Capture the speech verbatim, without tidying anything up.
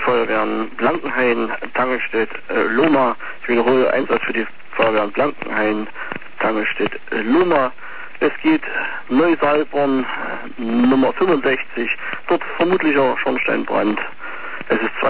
Feuerwehren Blankenhain, Tangelstedt, äh, Lohmar. Ich wiederhole, Einsatz für die Feuerwehren Blankenhain, Tangelstedt, äh, Lohmar. Es geht Neusalbronn, Nummer fünfundsechzig, dort vermutlicher Schornsteinbrand. Es ist